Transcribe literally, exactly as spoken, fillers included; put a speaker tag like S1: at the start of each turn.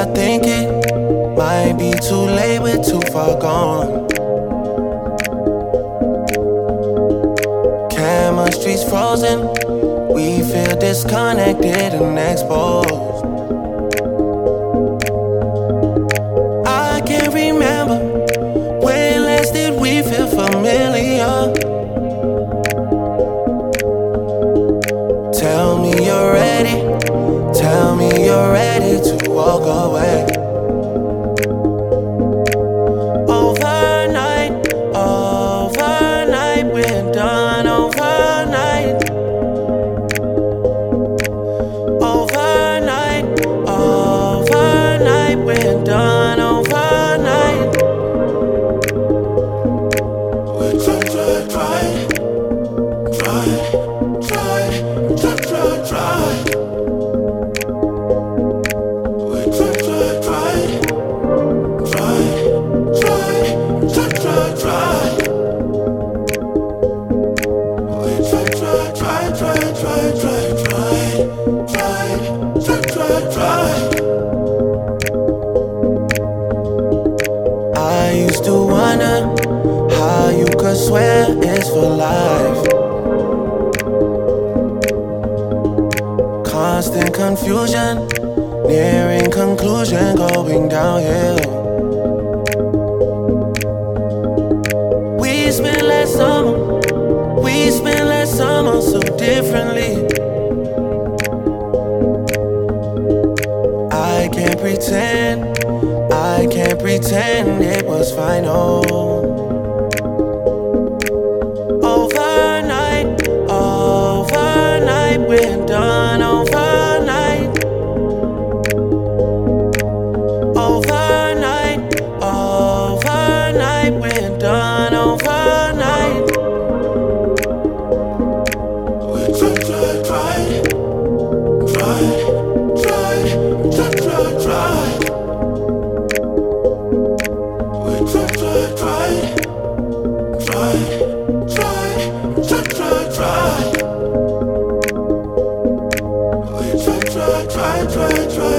S1: I think it might be too late, we're too far gone. Chemistry's frozen, we feel disconnected and exposed. I can't remember when last did we feel familiar. Tell me you're ready, tell me you're ready to walk away. Overnight, overnight, we're done overnight. Overnight, overnight, we're done overnight. We try, try, try, try, try, try, try, try. We try, try, try, try, try, try, try, try. We try, try, try, try, try, try, try, try, try, try. I used to wonder how you could swear it's for life. Constant confusion, nearing conclusion, going downhill. We spent last summer, we spent last summer so differently. I can't pretend, I can't pretend it was final. Overnight, overnight, we're done overnight. Overnight, overnight, we're done overnight. We try, try, try, try, try, try, try, try. We try, try, try, try, try, try, try, try. We try, try, try, try, try.